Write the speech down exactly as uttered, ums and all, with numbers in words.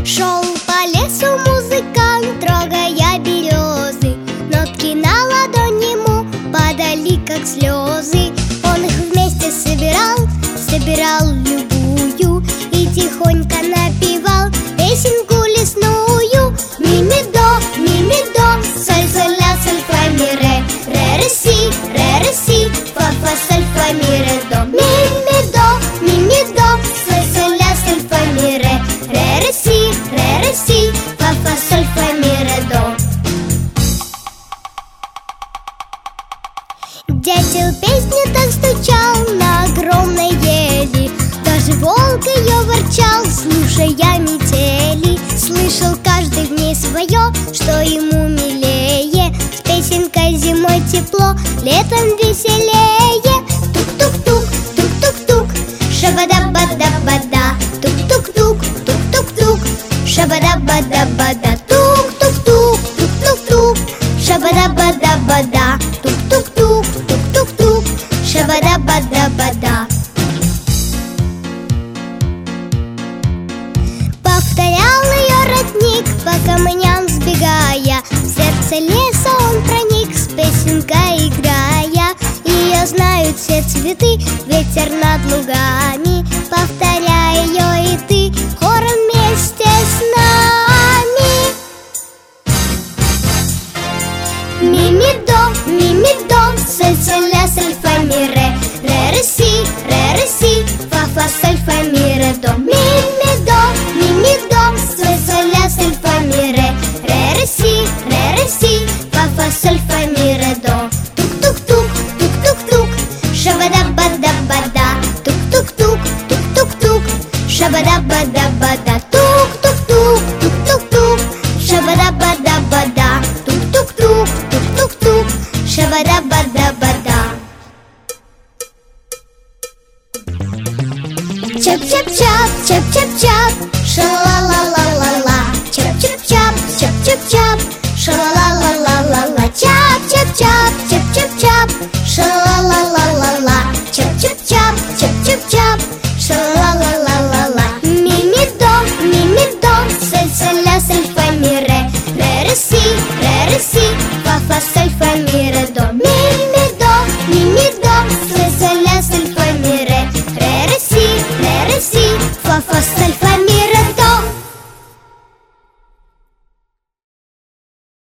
Шел по лесу музыкант, трогая березы. Нотки на ладонь ему падали, как слезы. Он их вместе собирал, собирал любую и тихонько напевал песенку лесную. Ми-ми-до, ми-ми-до, соль-соль-ля, соль-фа-ми-ре, ре-ре-си, ре-ре-си, фа-фа-соль-фа-ми-ре-до. Ми-ми-до, ми-ми-до, соль-соль-ля, соль-фа-ми-ре, ре-ре-си, ре-ре-си, фа-фа-соль-фа-ми-ре-до. Дятел песню так стучал на огромной ели, даже волк ее ворчал, слушая метели. Слышал каждый в ней свое, что ему милее. С песенкой зимой тепло, летом веселее. Тук-тук-тук, тук-тук-тук, шабада-бада-бада. Тук-тук-тук, тук-тук-тук, шабада-бада-бада. Тук-тук-тук, тук-тук-тук, шабада-бада-бада. Тук-тук-тук, тук-тук-тук, шабада-бада-бада. Повторял ее родник, по камням сбегая. В сердце леса он проник, с песенкой играя. Ее знают все цветы, ветер над лугами. Повторяй ее и ты хором вместе с нами. Ми-ми-до, ми-ми-до, соль-соль-ля, соль-фа-ми-ре, ре-ре-си, ре-ре-си, фа-фа-соль-фа-ми-ре-до. Ми-ми-до, ми-ми-до, соль-соль-ля, соль-фа-ми-ре, ре-ре-си, ре-ре-си, фа-фа-соль-фа-ми-ре-до. Тук-тук-тук, тук-тук-тук, шабада-бада-бада. Тук-тук-тук, тук-тук-тук, шабада-бада-бада. Тук-тук-тук, тук-тук-тук, шабада-бада-бада. Тук-тук-тук, тук-тук-тук, шабада-бада-бада. Чап-чап-чап, чап-чап-чап, ша-ла-ла-ла-ла-ла. Чап-чап-чап, чап-чап-чап, ша-ла-ла-ла-ла-ла. Чап-чап-чап, чап-чап-чап, ша-ла-ла-ла-ла-ла. Чап-чап-чап, чап-чап-чап, ша-ла-ла-ла-ла-ла. Ми-ми-до, ми-ми-до, соль-соль-ля, соль-фа-ми-ре, ре-ре-си, ре-ре-си, фа-фа-соль-фа-ми-ре-до.